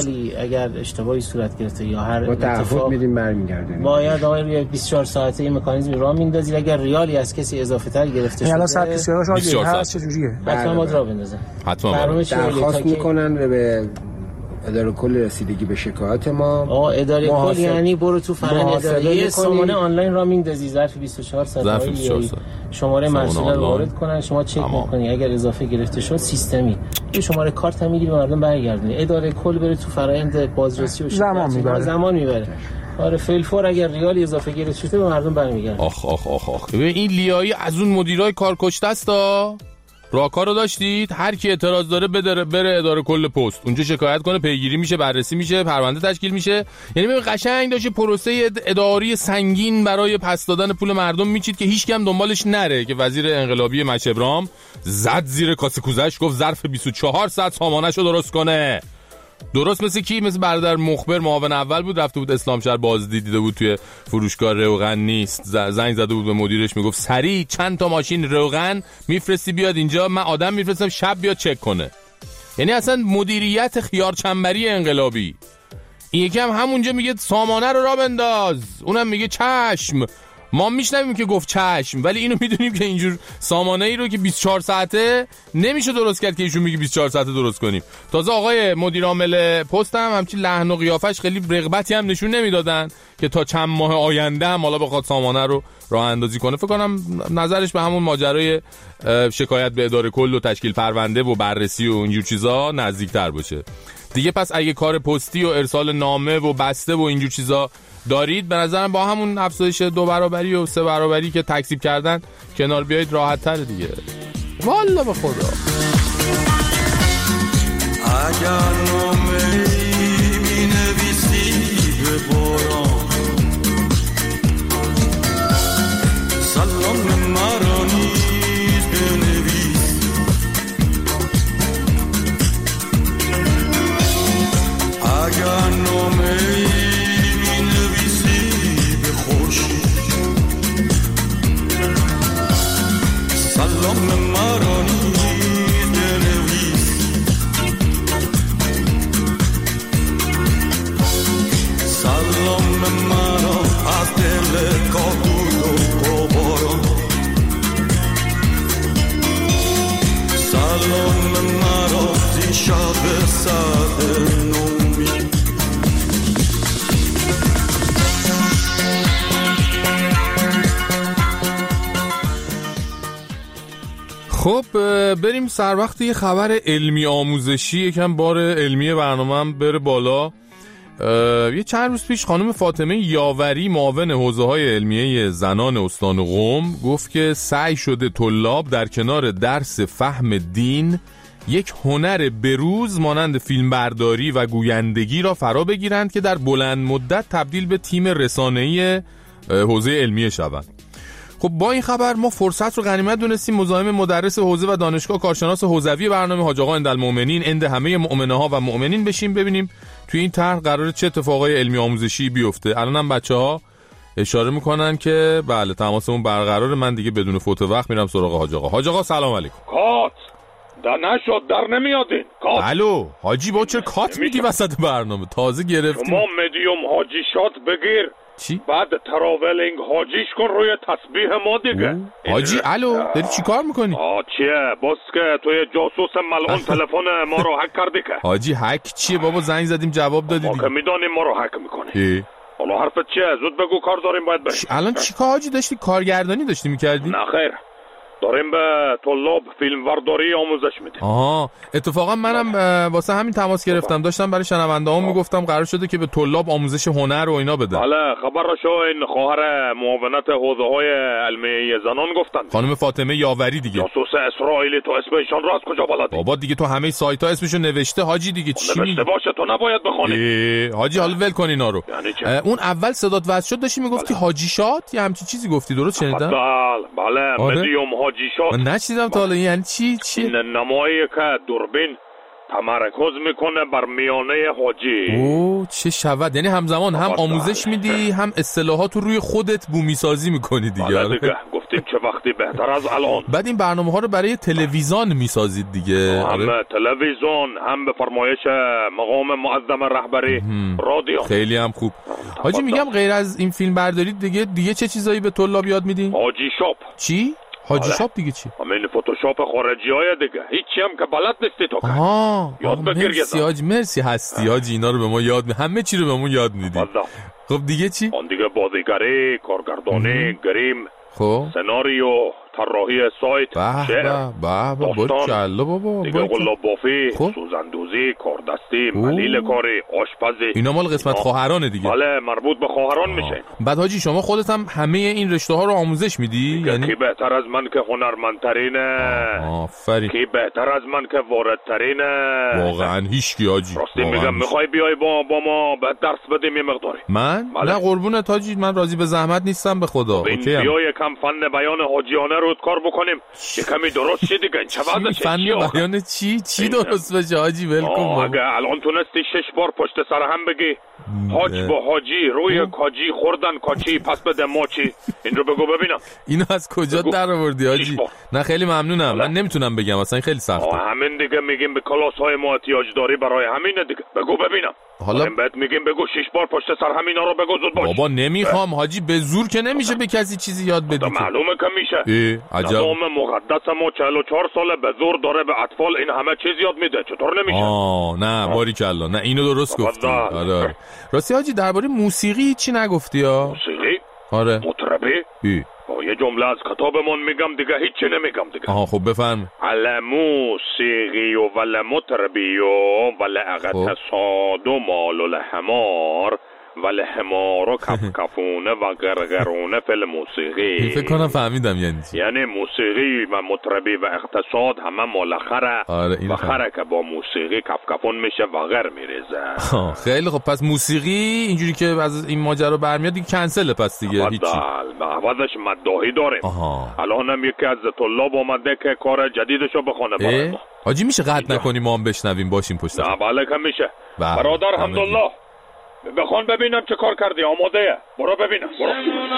اشتباهی صورت گرفته یا هر اتفاق میدیم برمیگردیم، باید آقای 24 ساعته این مکانیزمی راه میندازید. اگر ریالی از کسی اضافه تر گرفته شده، الان ساعت 24 هست چجوریه؟ حتما باید راه بندازن. حتما درخواست میکنن به اداره کل رسیدگی به شکایت ما. اداره کل یعنی برو تو فرآیند اداری سامانه آنلاین را میندازی، ظرف 24 ساعت شماره مسئول رو وارد کنن، شما چک میکنی، اگر اضافه گرفته شد سیستمی یه شماره کارت هم میگیری به مردم برگردونی. اداره کل بره تو فرآیند بازرسی و زمان میبره. آره فیلفور اگر ریالی اضافه گرفته شده به مردم برمیگرده. آخ ببین این لیایی از اون مدیرای کارکشته استا. راهکار رو داشتید، هر کی اعتراض داره بره اداره کل پست، اونجا شکایت کنه، پیگیری میشه، بررسی میشه، پرونده تشکیل میشه. یعنی ببین قشنگ داشت پروسه اداری سنگین برای پس دادن پول مردم میچید که هیچ کم دنبالش نره. که وزیر انقلابی مشهبرام زد زیر کاسه کوزش، گفت ظرف 24 ساعت سامانه‌شو درست کنه. درست مثل کی؟ مثل برادر مخبر معاون اول بود، رفته بود اسلامشهر بازدید دیده بود توی فروشگاه روغن نیست، زنگ زده بود به مدیرش میگفت سریع چند تا ماشین روغن میفرستی بیاد اینجا، من آدم میفرستم شب بیاد چک کنه. یعنی اصلا مدیریت خیار چنبری انقلابی. این یکی هم همونجا میگه سامانه رو راه بنداز، اونم میگه چشم. ما میشنویم که گفت چشم، ولی اینو میدونیم که اینجور سامانه ای رو که 24 ساعته نمیشه درست کرد که ایشون میگه 24 ساعته درست کنیم. تازه آقای مدیر عامل پست هم همچین لحن و قیافش خیلی رغبتی هم نشون نمیدادن که تا چند ماه آینده هم حالا بخواد سامانه رو راه اندازی کنه. فکر کنم نظرش به همون ماجرای شکایت به اداره کل و تشکیل پرونده و بررسی و اینجور چیزا نزدیک‌تر باشه دیگه. پس اگه کار پستی و ارسال نامه و بسته و اینجور چیزا دارید، به نظرم با همون افزایش 2 برابری و 3 برابری که تکذیب کردن کنار بیایید، راحت تر دیگه. والله به خدا. اگر نامه می نویسی به باران، سلام مرا نیز بنویس. اگر نامه سلام مرا نیز بنویس. سلام مرا از دل کاهو و باران. سلام مرا زی شب سرد خب بریم سر وقت یه خبر علمی آموزشی، یکم بار علمی برنامه‌ام بره بالا. یه چند روز پیش خانم فاطمه یاوری معاون حوزه‌های علمیه زنان استان قم گفت که سعی شده طلاب در کنار درس فهم دین یک هنر بروز مانند فیلمبرداری و گویندگی را فرا بگیرند که در بلند مدت تبدیل به تیم رسانه‌ای حوزه علمیه شوند. خب با این خبر ما فرصت رو غنیمت دونستیم مزاحم مدرس حوزه و دانشگاه کارشناس حوزوی برنامه حاج آقا عندالمؤمنین عند همه مؤمنه‌ها و مؤمنین بشیم ببینیم توی این طرح قراره چه اتفاقای علمی آموزشی بیفته. الانم بچه‌ها اشاره میکنن که بله تماسمون برقراره. من دیگه بدون فوت وقت میرم سراغ حاج آقا. حاج آقا سلام علیکم. کات در نشد در نمیادین کات. الو حاجی با چه کات میگی وسط برنامه؟ تازه گرفتیم. شما مدیوم حاجی شات بگیر. چی؟ بعد تراولینگ حاجیش کن روی تسبیح ما دیگه. حاجی الو داری چی کار میکنی؟ چیه؟ باز که توی جاسوس ملعون تلفن ما رو هک کردی که. حاجی هک چیه بابا؟ زنگ زدیم جواب دادی دیگه. ما که میدانیم ما رو هک میکنی. حالا حرفت چیه؟ زود بگو کار داریم باید بریم. الان چی کار حاجی داشتی؟ کارگردانی داشتی میکردی؟ نه خیر، داریم به طلاب فیلمبرداری آموزش میدیم. اتفاقا منم واسه همین تماس گرفتم، داشتم برای شنونده‌هام میگفتم قرار شده که به طلاب آموزش هنر و اینا بدن. بله خبر شو این خواهر معاونت حوزه‌های علمیه زنان گفتن. خانم فاطمه یاوری دیگه. جاسوس اسرائیلی، تو اسم ایشان رو از کجا بلدی؟ بابا دیگه تو همه سایت‌ها اسمشو نوشته حاجی دیگه. چی نوشته باشه تو نباید بخونی. حاجی حالا ول کن اینا رو. یعنی اون اول صدات وصل شد داشتی میگفتی حاجی شات یا همچی چیزی گفتی، درست شنیدم؟ بله مدیوم حاجی شات. من نشیدم تا حالا. یعنی چی؟ این نمایی که دوربین تمرکز میکنه بر میانه حاجی. اوه چه شود، یعنی همزمان هم آموزش میدی هم اصطلاحات رو روی خودت بومی سازی میکنی دیگه. دیگه گفتیم چه وقتی بهتر از الان. بعد این برنامه ها رو برای تلویزیون میسازید دیگه. هم تلویزیون هم به فرمایش مقام معظم رهبری رادیو. خیلی هم خوب. حاجی میگم غیر از این فیلم برداری دیگه چه چیزایی به طلاب یاد میدین؟ حاجی شاپ. چی؟ حاجی شاپ دیگه چی؟ همین فتوشاپ خارجی‌های دیگه. هیچی هم که بلد نیستی تو. یاد بگیر. مرسی حاجی، مرسی هستی حاجی، اینا رو به ما یاد همه چی رو به ما یاد میدی. خب دیگه چی؟ اون دیگه بازیگری، کارگردانی، گریم، خب سناریو، طراحی سایت، شعر، داستان، بابا دیگه قلابافی، سوزندوزی، کاردستی، ملیل کاری، آشپزی. اینا مال قسمت خواهرانه دیگه. بله مربوط به خواهران میشه. بعد حاجی شما خودت هم همه این رشته ها رو آموزش میدی؟ یعنی کی بهتر از من که هنرمندترینه؟ آفرین. کی بهتر از من که واردترینه؟ واقعا هیچکی حاجی. راستی میگم میخوای بیای با ما به درس بدیم یه مقداری؟ من؟ نه قربونت حاجی، من راضی به زحمت نیستم به خدا. اوکی. بیای کم فن بیان حاجیانه رو کار بکنیم یه کمی درست شه دیگه. چه وضعشه؟ فن بیان چی درست بشه حاجی؟ ول کن. اگه الان تونستی 6 بار پشت سر هم بگی حاج با حاجی روی کاجی خوردن کاچی پس بده ماچی، این رو بگو ببینم. اینو از کجا در آوردی حاجی؟ نه خیلی ممنونم. من نمیتونم بگم اصلا خیلی سخته. همین دیگه میگیم به کلاس های ما احتیاج داری، برای همینه دیگه. بگو ببینم. حالا بهت میگیم بگو 6 بار پشت سر همینا رو بگو زود باش. بابا نمیخوام حاجی، به زور که نمیشه به کسی چیزی یاد بدی. معلومه که میشه. عجب. نظام مقدس ما 44 ساله به زور داره به اطفال این همه چیز یاد میده، چطور نمیشه؟ نه باریکلا، نه اینو درست گفتی. آره راستی حاجی درباره موسیقی چی نگفتی ها؟ موسیقی؟ آره. مطربی؟ یه جمله از کتابمون میگم دیگه، هیچی نمیگم دیگه. خب بفرم. الموسیقی و ولمطربی و ولعقتصاد و مال الحمار ولحمار و کفکفونه و گرگرونه فی الموسیقی. فکر کنم فهمیدم یعنی موسیقی و مطربی و اقتصاد همه مال خره. و خره که با موسیقی کفکفون میشه و غر میریزه. خیلی خب پس موسیقی اینجوری که از این ماجرا برمیاد دیگه کنسله پس دیگه هیچی. عوضش مداحی داریم. الانم یکی از طلاب اومده که کار جدیدشو بخونه برای ما. حاجی میشه قطع نکنی ما هم بشنویم باشیم پشت سر؟ بله که میشه. برادر حمدالله بخوان ببینم چه کار کردی. آماده؟ برو ببینم. برو.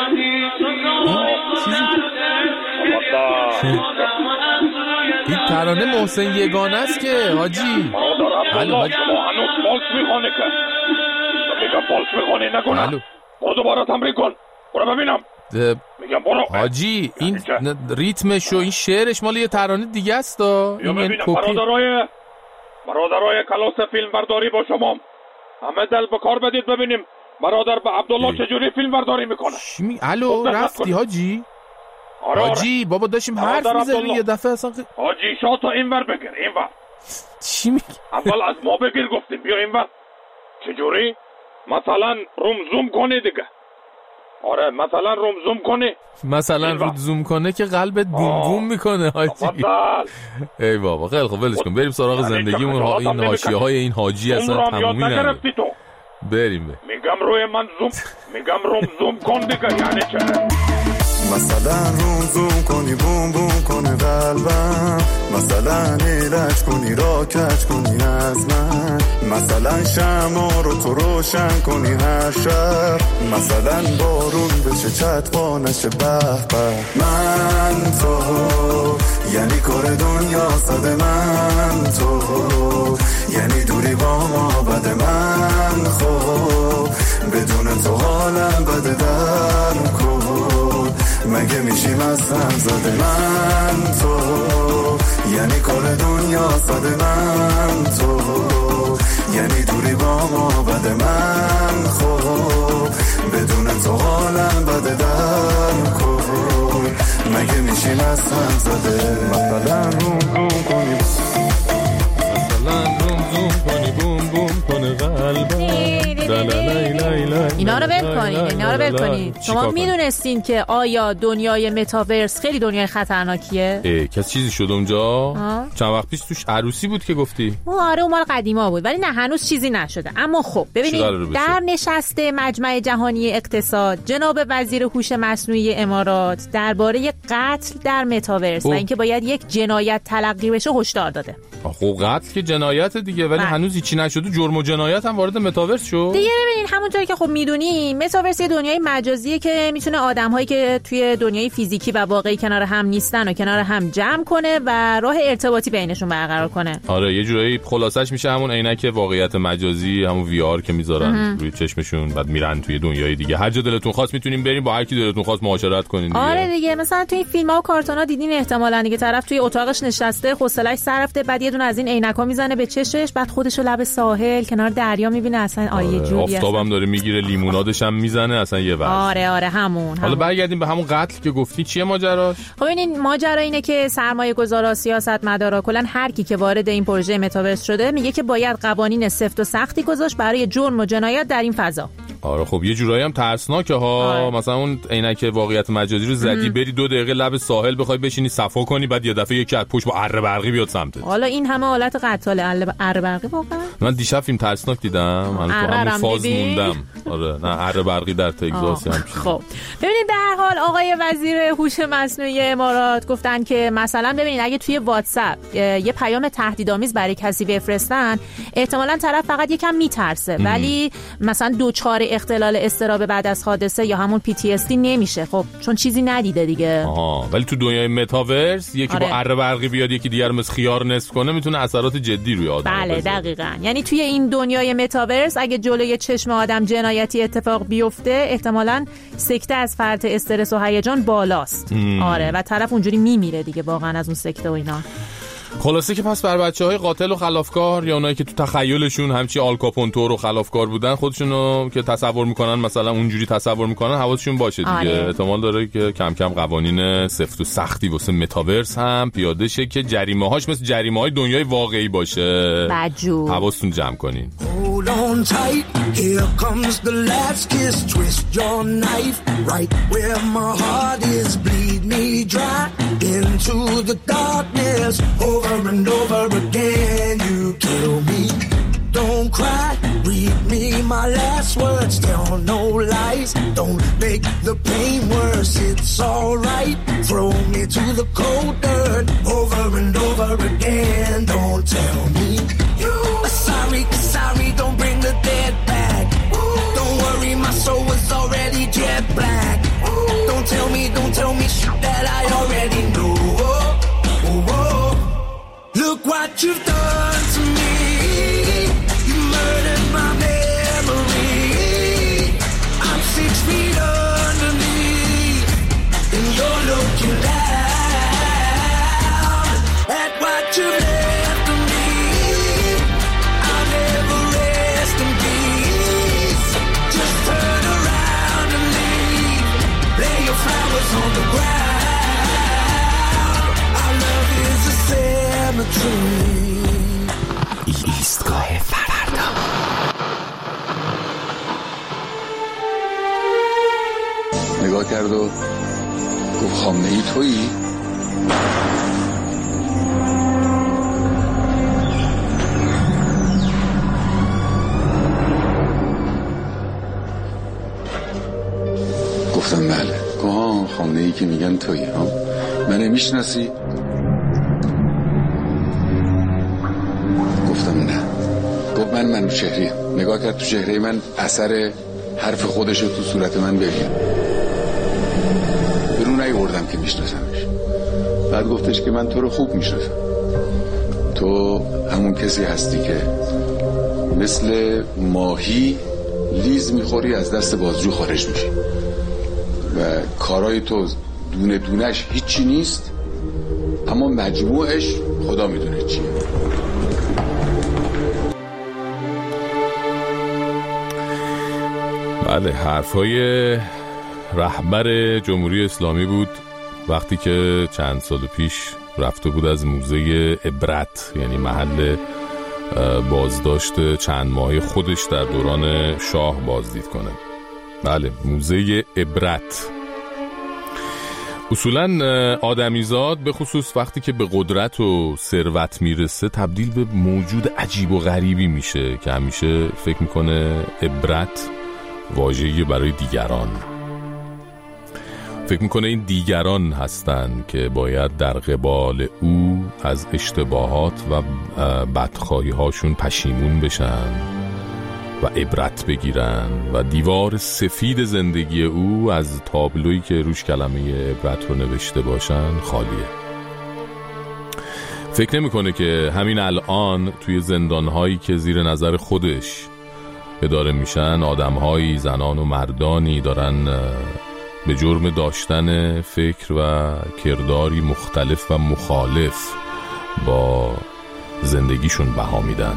این ترانه محسن یگانه است که حاجی. برادر شما هنوز فالس میخونه که میگم فالس میخونی نکنم. برو دوباره تمرین کن. برو ببینم. میگم برو. حاجی این ریتمش و این شعرش مال یه ترانه دیگه است. این برادرای کلاس فیلم برداری با شما همه دل به کار بدید ببینیم برادر به عبدالله چجوری فیلم برداری میکنه. الو رفتی حاجی؟ حاجی بابا داشتیم حرف میزنیم یه دفعه اصلا حاجی شاتو اینور بگیر اینور. چی میگی؟ اول از ما بگیر گفتیم بیا اینور. چجوری؟ مثلا روم زوم کنی دیگه. آره مثلا روم زوم کنی. مثلا رو زوم کنه که قلبت بوم بوم میکنه حاجی. ای بابا خیلی خوب ولش کن بریم سراغ زندگیمون. این حاشیه‌های این حاجی اصلا تمومی نداره. بریم میگم روی من زوم میگم روم زوم کن دیگه یعنی چه؟ مثلا روم زوم کنی بوم بوم کنه قلبم، مثلا ایلج کنی را کج کنی از من، مثلا شمع رو تو روشن کنی هر شب، مثلا بارون بشه چتبا نشه به به. من تو یعنی کار دنیا صد من تو یعنی دوری با ما بد من خوب بدون تو حالم بده در کن مگه میشیم از هم زده. من تو یعنی کار دنیا صد من تو یعنی دوری با ما بد من خوب بدون تو حالم بده در کن مگه میشیم از هم زده. مثلا روم زوم کنی بوم بوم کنه قلبم. اینا رو ول کنید. شما میدونستین که آیا دنیای متاورس خیلی دنیای خطرناکیه؟ کس چیزی شد اونجا؟ چند وقت پیش توش عروسی بود که گفتی؟ آره اون مال قدیما بود ولی نه هنوز چیزی نشده. اما خب ببینید در نشست مجمع جهانی اقتصاد جناب وزیر هوش مصنوعی امارات درباره قتل در متاورس و اینکه باید یک جنایت تلقی بشه هشدار داده. خب قتل که جنایت دیگه ولی هنوز هیچی نشده. جرم و جنایت هم وارد متاورس شد دیگه. ببینید همونطوری که خب میدونی متاورس یه دنیای مجازیه که میتونه آدم‌هایی که توی دنیای فیزیکی و واقعی کنار هم نیستن و کنار هم جمع کنه و راه ارتباطی بینشون برقرار کنه. آره یه جورایی خلاصش میشه همون عینک واقعیت مجازی، همون وی آر که میذارن روی چشمشون بعد میرن توی دنیای دیگه. هر جا دلتون خواست میتونین بریم با هر کی دلتون خواست معاشرت کنین دیگه. آره دیگه مثلا توی فیلم‌ها و کارتون‌ها دیدین احتمالاً دیگه طرف توی اتاقش نشسته حوصله‌اش سر رفته بعد یه دونه از این عینک‌ها میزنه به چشش بعد خودشو لب ساحل کنار دریا میبینه اصلا آیه جوری آفتابم داره میگیره لیمونادش هم میزنه اصلا یه وقت. آره همون. حالا برگردیم به همون قتل که گفتی چیه ماجراش؟ خب این ماجرا اینه که سرمایه‌گذارا، سیاستمدارا، کلا هر کی که وارد این پروژه متاورس شده میگه که باید قوانین سفت و سختی گذاشت برای جرم و جنایت در این فضا. آره خب یه جورایی هم ترسناکه ها. مثلا اون عینک واقعیت مجازی رو زدی بری 2 دقیقه لب ساحل بخوای بشینی صفا کنی بعد یه دفعه یک پشت با اره برقی بیاد سمتت. حالا این همه حالت قتال اره برقی واقعا من دیشب فیلم ترسناک دیدم. من تو همون فاز موندم. آره نه اره برقی در تگزاس هم. خب ببینید به هر حال آقای وزیر هوش مصنوعی امارات گفتن که مثلا ببینید اگه توی واتساپ یه پیام تهدیدآمیز برای کسی بفرستن احتمالاً طرف فقط یکم میترسه ولی مثلا دوچار اختلال اضطراب بعد از حادثه یا همون PTSD نمیشه. خب چون چیزی ندیده دیگه. ولی تو دنیای متاورس یکی با اره برقی بیاد یکی دیگر مثل خیار نصف کنه میتونه اثرات جدی روی آدم بله دقیقاً. یعنی توی این دنیای متاورس اگه جلوی چشم آدم جنایتی اتفاق بیفته احتمالاً سکته از فرط استرس و هیجان بالاست. آره و طرف اونجوری میمیره دیگه واقعا از اون سکته و اینا. خلاصه که پس بر بچه‌های قاتل و خلافکار یا اونایی که تو تخیلشون همچی آل کاپون و خلافکار بودن خودشونو که تصور میکنن مثلا اونجوری تصور میکنن حواسشون باشه دیگه. احتمال داره که کم کم قوانین سفت و سختی واسه متاورس هم پیاده شه که جریمه‌هاش مثل جریمه‌های دنیای واقعی باشه. بدجور حواستون جمع کنین. Hold on tight, here comes the last kiss. Twist your knife right where my heart is. Bleed me dry into the darkness. Over and over again, you kill me. Don't cry, read me my last words. Tell no lies, don't make the pain worse. It's alright, throw me to the cold dirt. Over and over again, don't tell me you are sorry, don't bring the dead back. Don't worry, my soul was already jet black. Don't tell me shit that I already know. Look what you've done to me. You murdered my memory. I'm 6 feet underneath, and you're looking down at what you left of me. I'll never rest in peace. Just turn around and leave. Lay your flowers on the ground. ایستگاه فردا. نگاه کرد و گفت خامنه‌ای تویی؟ گفتم بله. گفت خامنه‌ای که میگن تویی ها؟ منو میشناسی؟ گفتم نه. گفت من منوچهریم. نگاه کرد تو چهره من، اثر حرف خودشو تو صورت من ببین. برو نیوردم که میشناسمش. بعد گفتش که من تو رو خوب میشناسم. تو همون کسی هستی که مثل ماهی لیز میخوری از دست بازجو خارج میشی و کارهای تو دونه دونش هیچی نیست، اما مجموعش خدا میدونه چیه. بله، حرفای رهبر جمهوری اسلامی بود وقتی که چند سال پیش رفته بود از موزه عبرت، یعنی محل بازداشت چند ماهه خودش در دوران شاه بازدید کنه. بله، موزه عبرت. اصولاً آدمیزاد به خصوص وقتی که به قدرت و ثروت میرسه تبدیل به موجود عجیب و غریبی میشه که همیشه فکر میکنه عبرت واژه‌ای برای دیگران. فکر میکنه این دیگران هستن که باید در قبال او از اشتباهات و بدخواهی هاشون پشیمون بشن و عبرت بگیرن و دیوار سفید زندگی او از تابلویی که روش کلمه عبرت رو نوشته باشن خالیه. فکر نمیکنه که همین الان توی زندانهایی که زیر نظر خودش اداره میشن آدمهایی، زنان و مردانی دارن به جرم داشتن فکر و کرداری مختلف و مخالف با زندگیشون بها میدن.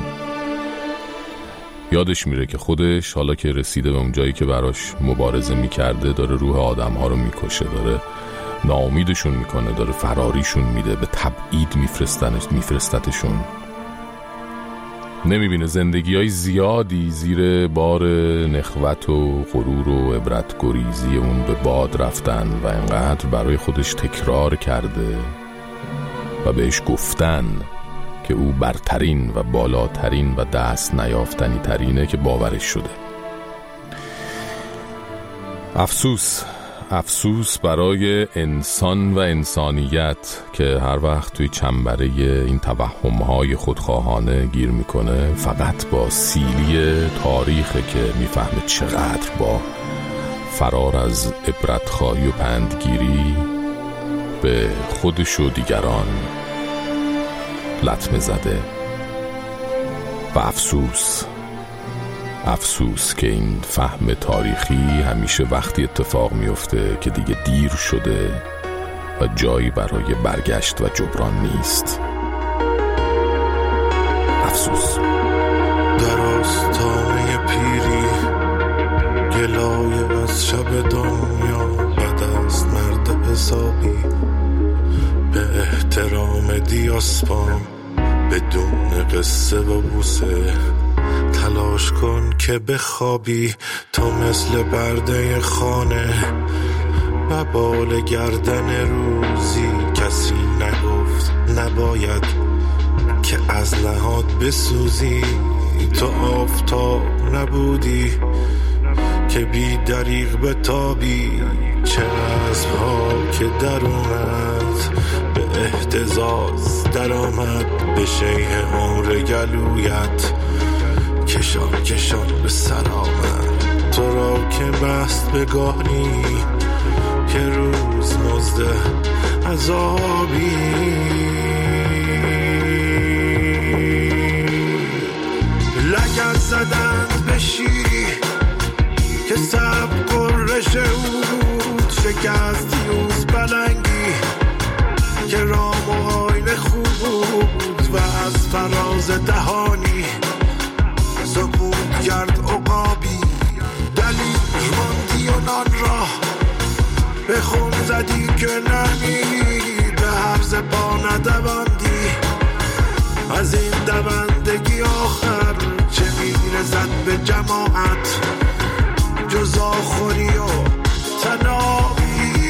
یادش میره که خودش حالا که رسیده به اون جایی که براش مبارزه میکرده داره روح آدمها رو میکشه، داره ناامیدشون میکنه، داره فراریشون میده، به تبعید میفرستتشون. نمیبینه زندگی های زیادی زیر بار نخوت و غرور و عبرت گریزی اون به باد رفتن و انقدر برای خودش تکرار کرده و بهش گفتن که او برترین و بالاترین و دست نیافتنی ترینه که باورش شده. افسوس برای انسان و انسانیت که هر وقت توی چنبره این توهم‌های خودخواهانه گیر میکنه، فقط با سیلی تاریخه که میفهمه چقدر با فرار از عبرتخواهی و پندگیری به خودش و دیگران لطمه زده. و افسوس که این فهم تاریخی همیشه وقتی اتفاق میفته که دیگه دیر شده و جایی برای برگشت و جبران نیست. افسوس. در آستانه پیری گلای از شب دنیا بد است مرد حسابی، به احترام دیاسپام بدون قصه و بوسه تلاش کن که بخوابی تا مثل پرده خانه و بال گردن روزی کسی نگفت نباید که از نهاد بسوزی. تو آفتاب نبودی که بی دریغ بتابی، چه عزم‌ها که درونت به اهتزاز در آمد، به شیء عمر گلویت کشان به سر آمد. تو را که بست به گاهی که روز مزد عذابی، لگد زدند به شیری که سب قرش بود، شکست یوز بلنگی که رام و آینه خوب بود و از فراز دهانی سکوت کرد عقابی. دلیل ماندی و نان را به خون زدی که نمی به حرز پا ندواندی، از این دوندگی آخر چه میرزد به جماعت جز آخوری و تنابی.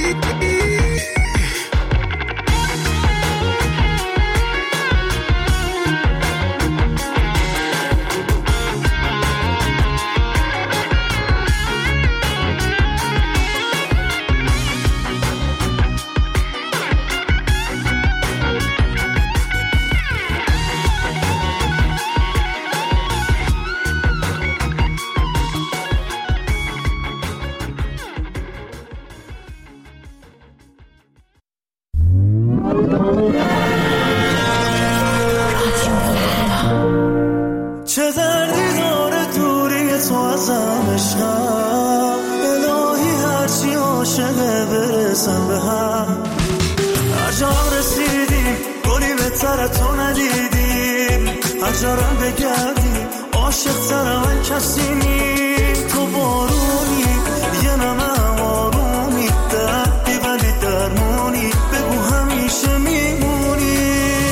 چه دردی داره دوری تو ازم عشقم، الهی هرچی عاشقه برسم به هم. هر جا رسیدیم گلی بهتر تو ندیدیم، هر جارم بگردیم عاشق تر من کسی نی. تو بارونی یه نمه آرومی، دردی ولی درمونی، بگو همیشه میمونی.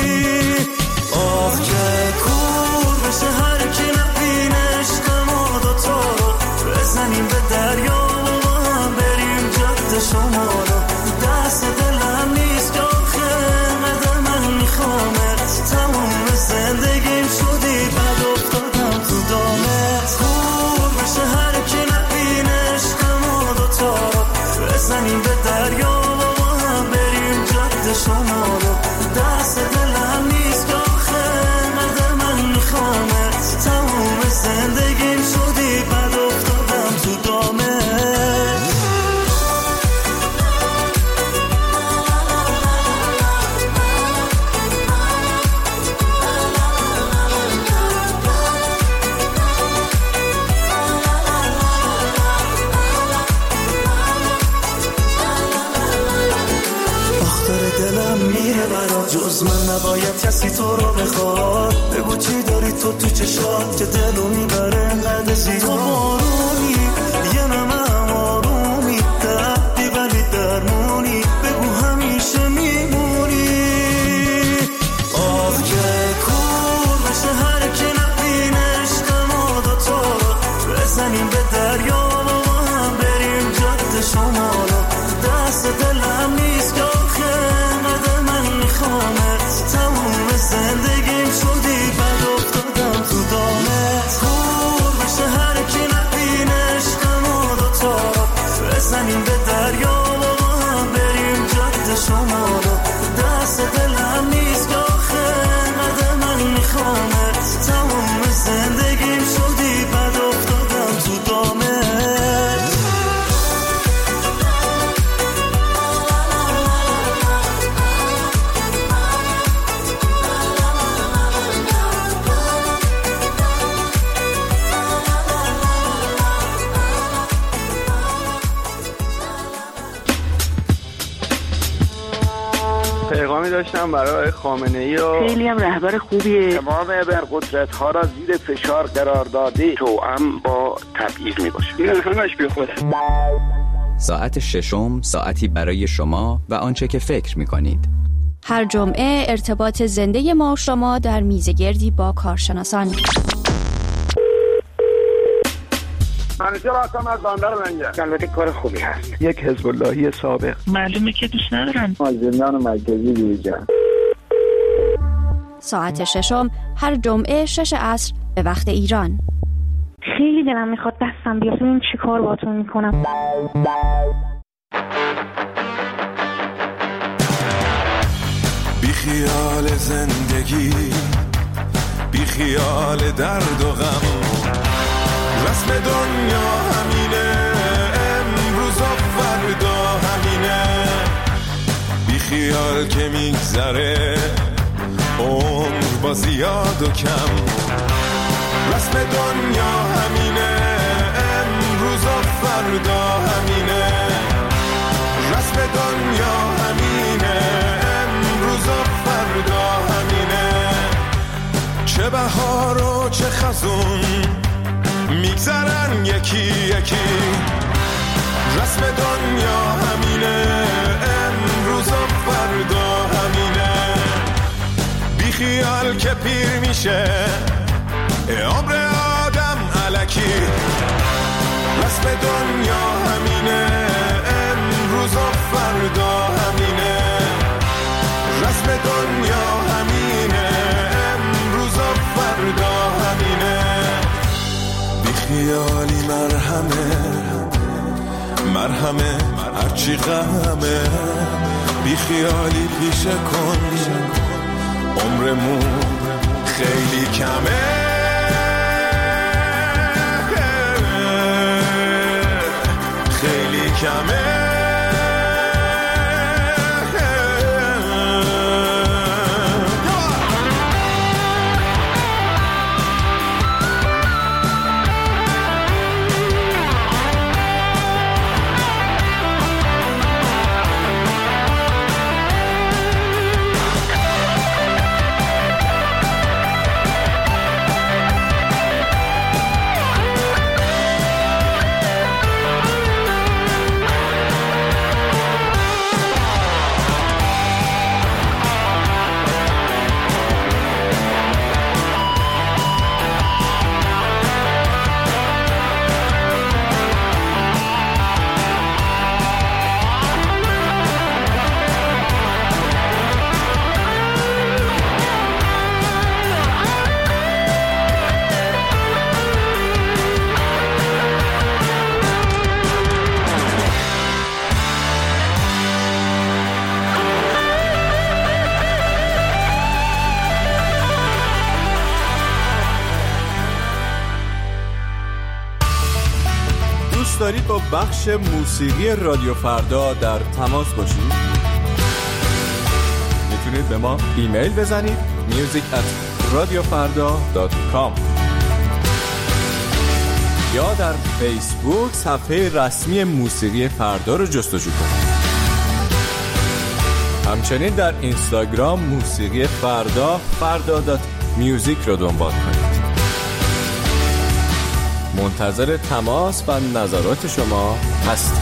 آخ که کور بشه هر کی نبینه عشق ما دوتا رو، بزنیم به دریا و با هم بریم جد شما رو. دست دلم نیست که آخه قدر من میخوامت، تمام زندگیم شدی بد افتادم تو دامت. کور بشه هر کی نبینه عشق ما دوتا رو، بزنیم به دریا و با هم بریم جد شما رو. دست دلم نیست که آخه قدر من میخوامت، تمام زندگیم شدی بد افتادم تو دامت. دلم میره برات، جز من نباید کسی تو رو بخواد. بگو چی داری تو چشات که دلو میبره انقدر زیاد. تو بارونی یه نمه آرومی، دردی ولی درمونی، بگو همیشه میمونی. آخ که کور بشه هر کی نبینه عشق ما دوتا رو، بزنیم به دریا و با هم بریم جد شما رو. دست دلم نیست که تمام زندگیم شدی بد افتادم تو دامت. کور بشه هر کی نبینه عشق ما دوتا رو، بزنیم به دریا و با هم بریم جد شما رو. دست دلم نیست که آخه قدر من میخوامت، تمام زندگیم شدی بد افتادم تو دامت. پیغامی داشتم برای خامنه‌ای و خیلی هم رهبر خوبیه. تمام ابرقدرت ها را زیر فشار قرار داده، توأم با تبعیض میباشه. این همش بیخوده. ساعت ششم، ساعتی برای شما و آنچه که فکر میکنید. هر جمعه ارتباط زنده ما و شما در میزگردی با کارشناسان. منیجر هستم از بندر منجر. البته کار خوبی هست. یک حزب اللهی سابق. معلومه که دوست ندارن. زندان مرکزی دیجا. ساعت ششم هر جمعه 6 عصر به وقت ایران. خیلی دلم میخواد دستم بیاد ببین چی کار باهاتون میکنم. بی خیال زندگی، بی خیال درد و غم، رسم دنیا همینه، امروز و فردا همینه. بی خیال که میگذره عمر با زیاد و کم، رسم دنیا همینه، امروز و فردا همینه. رسم دنیا همینه، امروز و فردا همینه. چه بهار و چه خزون میگذرن یکی یکی، رسم دنیا همینه، امروز و فردا همینه. بی خیال که پیر میشه عمر آدم الکی رسم دنیا همینه امروز و فردا همینه رسم دنیا همینه امروز و فردا همینه بیخیالی مرهمه هرچی غمه بیخیالی پیشه کن عمرمون خیلی کمه خیلی کمه دارید با بخش موسیقی رادیو فردا در تماس باشید؟ میتونید به ما ایمیل بزنید music@radiofarda.com یا در فیسبوک صفحه رسمی موسیقی فردا رو جستجو کنید. همچنین در اینستاگرام موسیقی فردا.music رو دنبال کنید. منتظر تماس و نظرات شما هستیم.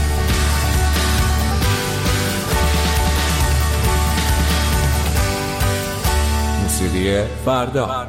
موسیقی فردا.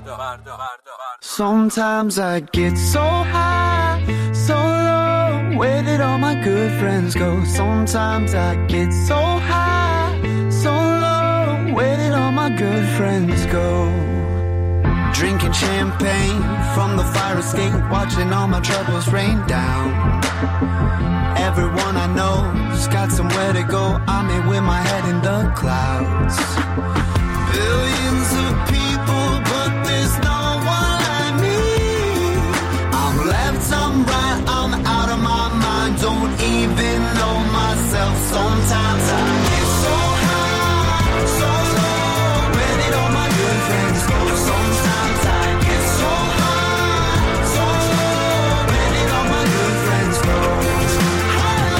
Sometimes I get so high, so low, where did all my good friends go? Sometimes I get so high, so low, where did all my good friends go? Drinking champagne from the fire escape, watching all my troubles rain down. Everyone I know's got somewhere to go, I'm here with my head in the clouds. Billions of people, but there's no one like me. I'm left, I'm right, I'm out of my mind, don't even know myself. Sometimes I get so high, so low, where did all my good friends go? Sometimes I get so high, so low, where did all my good friends go? High,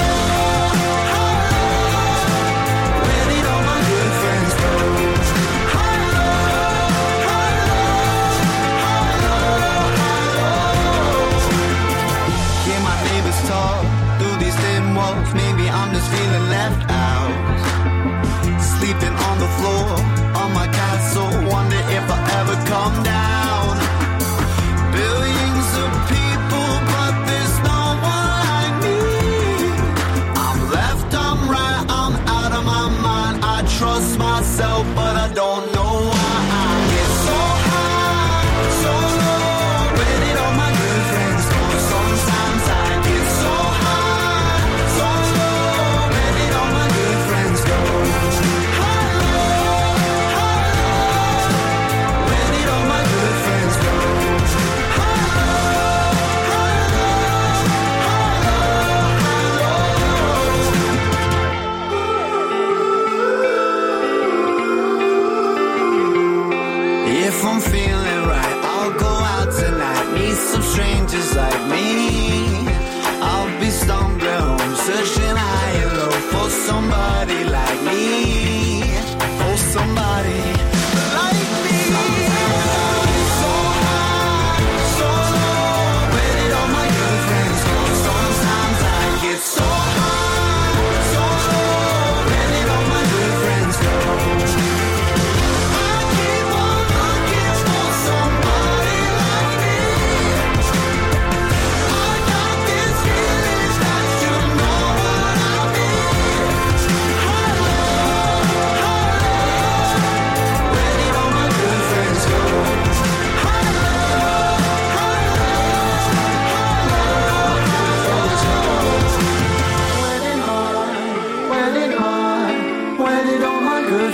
where did all my good friends go? Hear my neighbors talk through these thin walls, maybe I'm just feeling left out. Sleeping on the floor on my castle, wonder if I ever come down. Billions of people, but there's no one like me. I'm left, I'm right, I'm out of my mind. I trust myself, but I don't know why I get so high, so low. Where did all my good friends go? Sometimes I get so high, so low. Where did all my good friends go? Where did all my good friends go?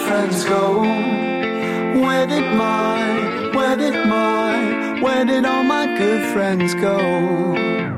friends go? Where did all my good friends go?